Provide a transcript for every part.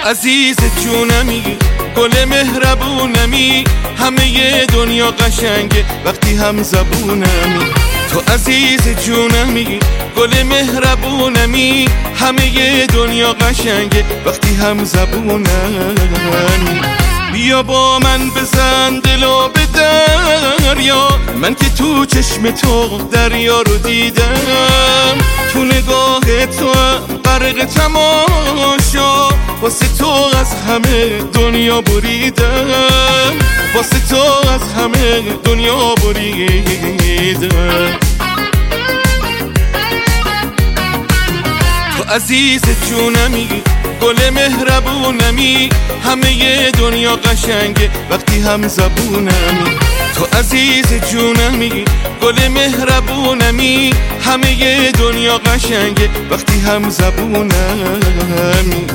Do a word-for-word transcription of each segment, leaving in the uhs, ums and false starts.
عزیز جونمی، گل مهربونمی، همه دنیا قشنگه وقتی هم زبونمی. تو عزیز جونمی، گل مهربونمی، همه دنیا قشنگه وقتی هم زبونمی. بیا با من بزن دلو به دریا، من که تو چشم تو دریا رو دیدم. تو نگاه تو غرق تماشا، واسه تو از همه دنیا بریدم، واسه تو از همه دنیا بریدم. تو عزیز جونمی، گل مهربونمی، همه دنیا قشنگه وقتی هم زبونمی. تو عزیز جونمی، گل مهربونمی، همه دنیا قشنگه وقتی هم زبونمی.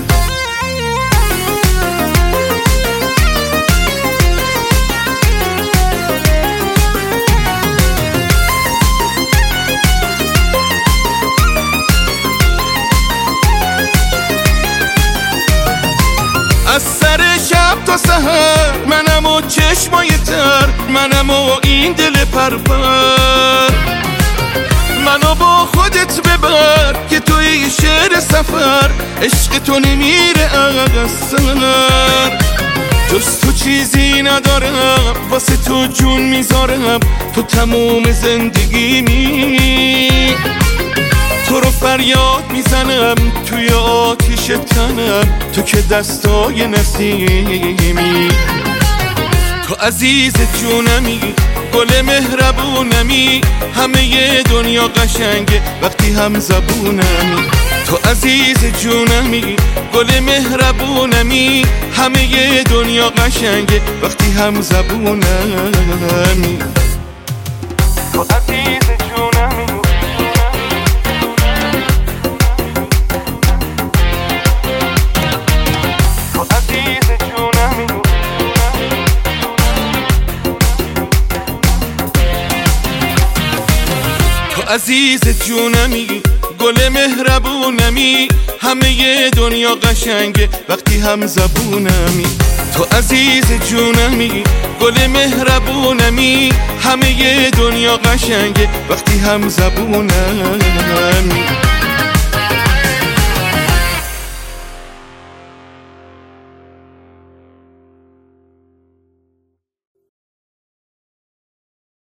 از سر شب تا سحر منم و چشمای تر، منم و این دل پرپر. منو با خودت ببر که توی شعر سفر، عشق تو نمیره از سر. جز تو چیزی ندارم، واسه تو جون میذارم، تو تموم زندگیمی. تو رو فریاد میزنم توی آتیش تنم، تو که دستای نسیمی. تو عزیز جونمی، گل مهربونمی، همه دنیا قشنگه وقتی هم زبونمی. تو عزیز جونمی، گل مهربونمی، همه دنیا قشنگه وقتی هم زبونمی. تو عزیز جونمی، عزیز جونمی، گل مهربونمی، همه دنیا قشنگه وقتی هم زبونمی. تو عزیز جونمی، گل مهربونمی، همه دنیا قشنگه وقتی هم زبونمی.